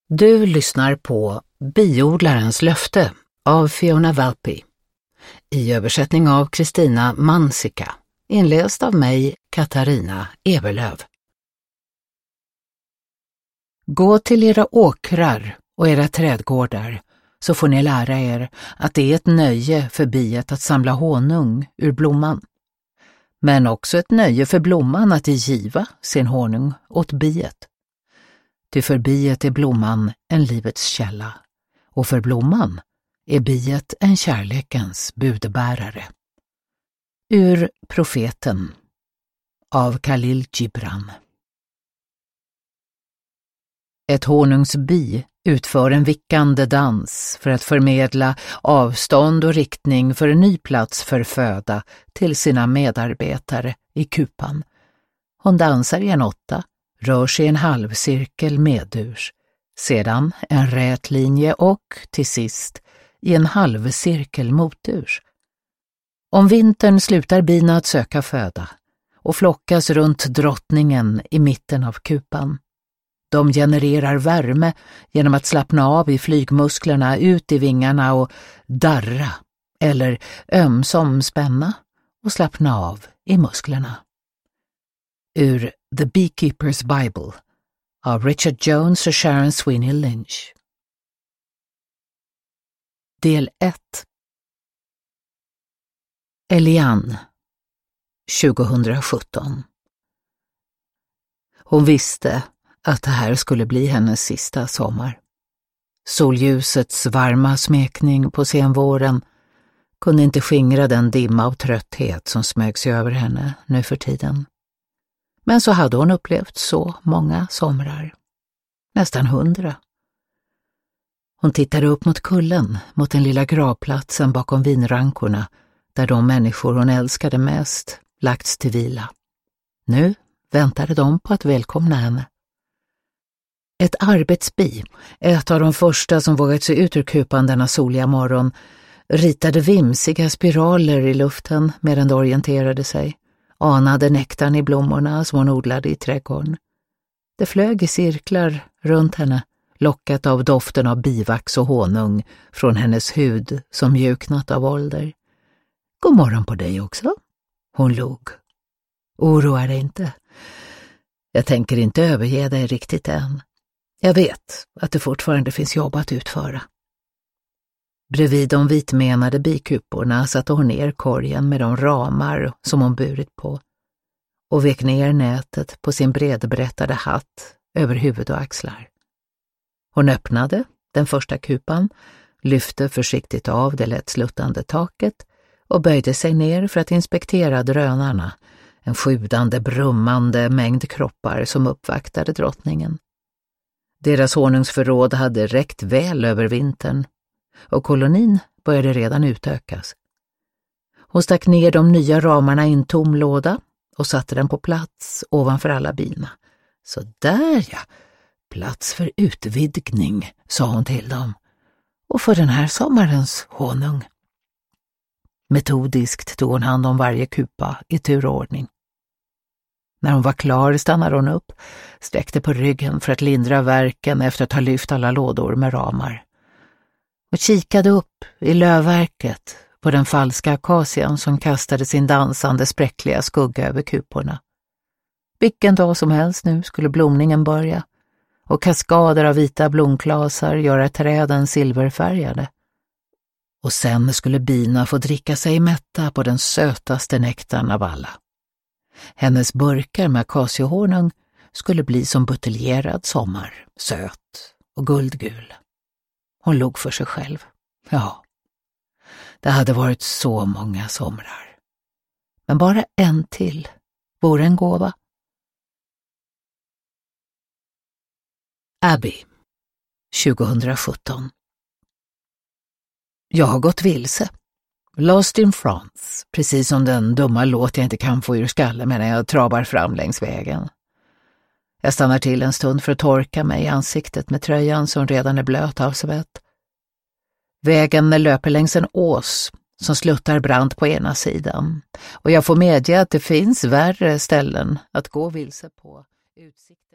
Du lyssnar på Biodlarens löfte av Fiona Valpi i översättning av Kristina Mansika, inläst av mig, Katarina Eberlöv. Gå till era åkrar och era trädgårdar, så får ni lära er att det är ett nöje för biet att samla honung ur blomman. Men också ett nöje för blomman att giva sin honung åt biet. Ty för biet är blomman en livets källa, och för blomman är biet en kärlekens budbärare. Ur Profeten av Khalil Gibran. Ett honungsbi utför en vickande dans för att förmedla avstånd och riktning för en ny plats för föda till sina medarbetare i kupan. Hon dansar i en 8, rör sig i en halvcirkel medurs, sedan en rät linje och till sist i en halvcirkel moturs. Om vintern slutar bina att söka föda och flockas runt drottningen i mitten av kupan. De genererar värme genom att slappna av i flygmusklerna ut i vingarna och darra eller ömsom spänna och slappna av i musklerna. Ur The Beekeeper's Bible av Richard Jones och Sharon Sweeney Lynch. Del 1. Eliane, 2017. Hon visste att det här skulle bli hennes sista sommar. Solljusets varma smekning på senvåren kunde inte skingra den dimma av trötthet som smög sig över henne nu för tiden. Men så hade hon upplevt så många somrar. Nästan 100. Hon tittade upp mot kullen, mot den lilla gravplatsen bakom vinrankorna, där de människor hon älskade mest lagts till vila. Nu väntade de på att välkomna henne. Ett arbetsbi, ett av de första som vågat sig ut ur kupan denna soliga morgon, ritade vimsiga spiraler i luften medan det orienterade sig. Anade nektarn i blommorna som hon odlade i trädgården. Det flög i cirklar runt henne, lockat av doften av bivax och honung från hennes hud som mjuknat av ålder. God morgon på dig också. Hon log. Oroa dig inte. Jag tänker inte överge dig riktigt än. Jag vet att det fortfarande finns jobb att utföra. Bredvid de vitmenade bikuporna satte hon ner korgen med de ramar som hon burit på och vek ner nätet på sin bredberättade hatt över huvud och axlar. Hon öppnade den första kupan, lyfte försiktigt av det lätt sluttande taket och böjde sig ner för att inspektera drönarna, en sjudande, brummande mängd kroppar som uppvaktade drottningen. Deras honungsförråd hade räckt väl över vintern och kolonin började redan utökas. Hon stack ner de nya ramarna i en tom låda och satte den på plats ovanför alla bina. Så där ja, plats för utvidgning, sa hon till dem. Och för den här sommarens honung. Metodiskt tog hon hand om varje kupa i turordning. När hon var klar stannade hon upp, sträckte på ryggen för att lindra värken efter att ha lyft alla lådor med ramar. Och kikade upp i lövverket på den falska akacian som kastade sin dansande spräckliga skugga över kuporna. Vilken dag som helst nu skulle blomningen börja och kaskader av vita blomklasar göra träden silverfärgade. Och sen skulle bina få dricka sig mätta på den sötaste nektarn av alla. Hennes burkar med akaciehonung skulle bli som buteljerad sommar, söt och guldgul. Hon log för sig själv. Ja, det hade varit så många somrar. Men bara en till vore en gåva. Abby, 2017. Jag har gått vilse. Lost in France, precis som den dumma låt jag inte kan få ur skallen medan jag travar fram längs vägen. Jag stannar till en stund för att torka mig i ansiktet med tröjan som redan är blöt av svett. Vägen löper längs en ås som sluttar brant på ena sidan och jag får medge att det finns värre ställen att gå vilse på. Utsikt